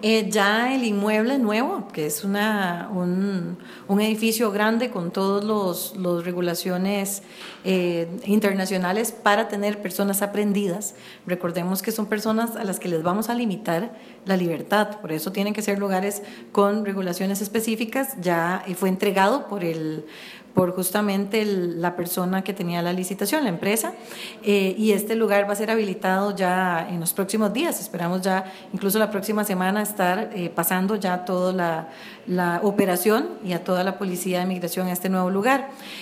Ya el inmueble nuevo, que es un edificio grande con todas los regulaciones internacionales para tener personas aprendidas. Recordemos que son personas a las que les vamos a limitar la libertad, por eso tienen que ser lugares con regulaciones específicas. Ya fue entregado por justamente la persona que tenía la licitación, la empresa, y este lugar va a ser habilitado ya en los próximos días. Esperamos ya incluso la próxima semana estar pasando ya toda la operación y a toda la policía de migración a este nuevo lugar.